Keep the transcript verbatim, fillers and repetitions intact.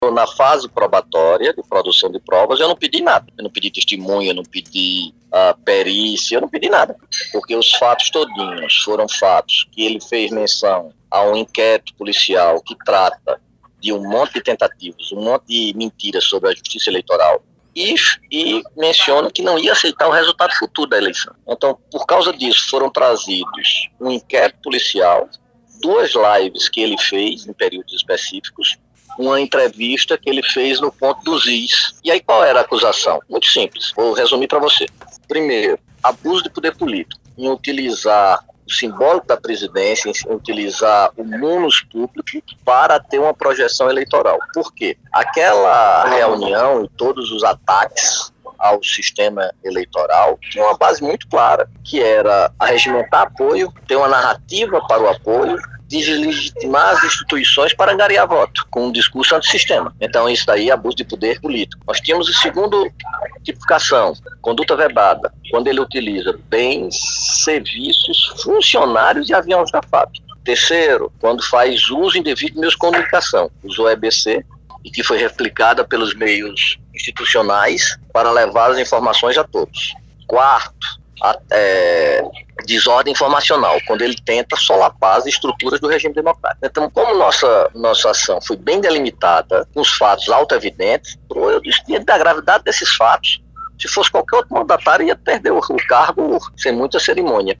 Na fase probatória, de produção de provas, eu não pedi nada. Eu não pedi testemunha, eu não pedi uh, perícia, eu não pedi nada. Porque os fatos todinhos foram fatos que ele fez menção a um inquérito policial que trata de um monte de tentativas, um monte de mentiras sobre a justiça eleitoral e, e menciona que não ia aceitar o resultado futuro da eleição. Então, por causa disso, foram trazidos um inquérito policial, duas lives que ele fez em períodos específicos, uma entrevista que ele fez no ponto dos is. E aí qual era a acusação? Muito simples, vou resumir para você. Primeiro, abuso de poder político, em utilizar o simbólico da presidência, em utilizar o munus público para ter uma projeção eleitoral. Por quê? Aquela reunião e todos os ataques ao sistema eleitoral tinha uma base muito clara, que era arregimentar apoio, ter uma narrativa para o apoio, deslegitimar as instituições para angariar voto, com um discurso antissistema. Então isso daí é abuso de poder político. Nós tínhamos a segunda tipificação, conduta vedada, quando ele utiliza bens, serviços, funcionários e aviões da F A B. Terceiro, quando faz uso indevido de meios de comunicação, usou E B C, e que foi replicada pelos meios institucionais para levar as informações a todos. Quarto, a, é, desordem informacional, quando ele tenta solapar as estruturas do regime democrático. Então, como nossa, nossa ação foi bem delimitada, com os fatos auto-evidentes, eu disse da gravidade desses fatos, se fosse qualquer outro mandatário, ia perder o, o cargo sem muita cerimônia.